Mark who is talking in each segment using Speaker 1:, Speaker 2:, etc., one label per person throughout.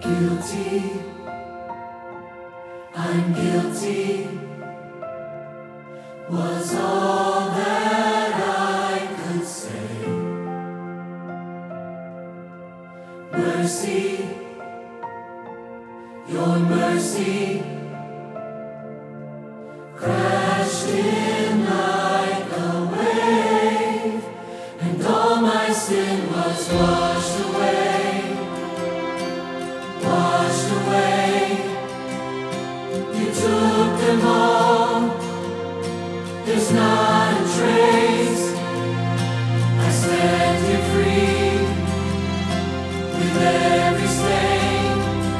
Speaker 1: Guilty, I'm guilty, was all that I could say. Mercy, your mercy, crashed in like a wave, and all my sin was washed away, washed away. You took them all, there's not a trace. I stand here free, with every stain,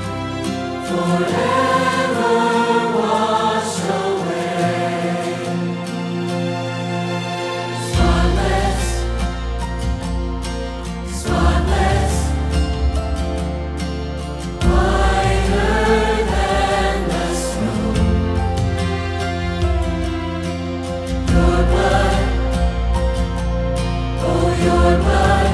Speaker 1: forever washed away. Spotless, spotless, whiter than the snow. Your blood, oh your blood,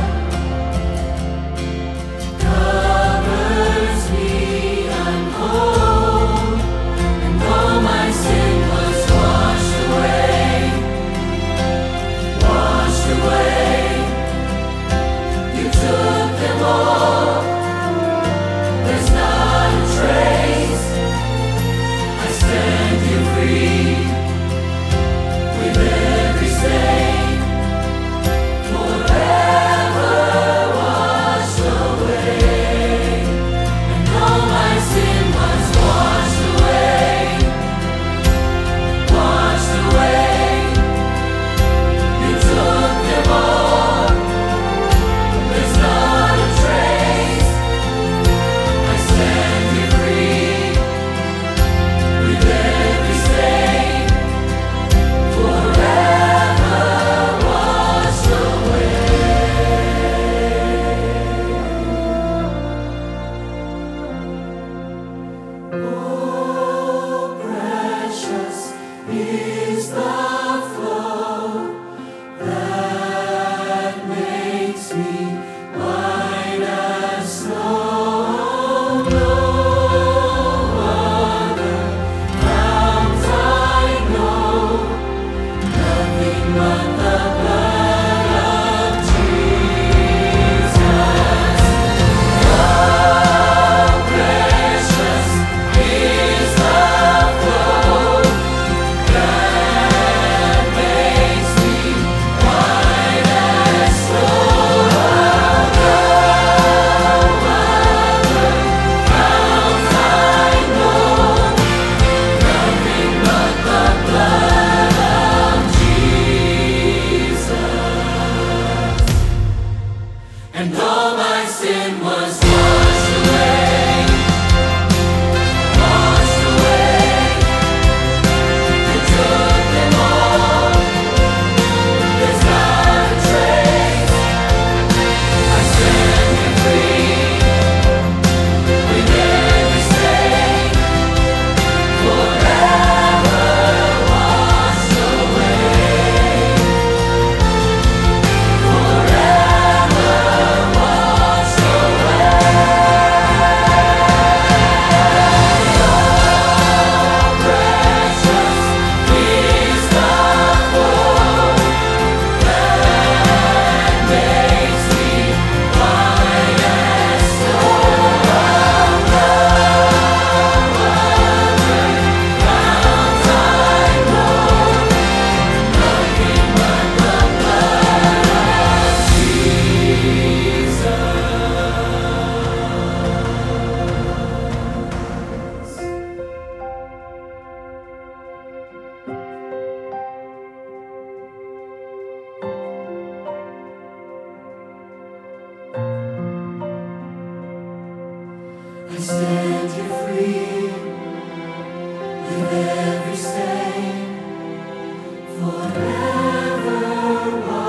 Speaker 1: covers me, I'm whole, and all my sin was washed away, washed away. You took them all, there's not a trace. I stand here free, with every stain, forever washed away. And all my sin was washed away, washed away. You took them all, there's not a trace. I stand here free, with every stain, forever washed away. Oh, precious is the flow that makes me white as snow. No other fount I know, nothing but the blood of Jesus. Oh, precious is the flow that makes me white as snow. No other fount I know, nothing but the blood of Jesus. And all my sin was washed away, washed away. You took them all, there's not a trace. I stand here free, with every stain, forever washed away, forever washed away. Forever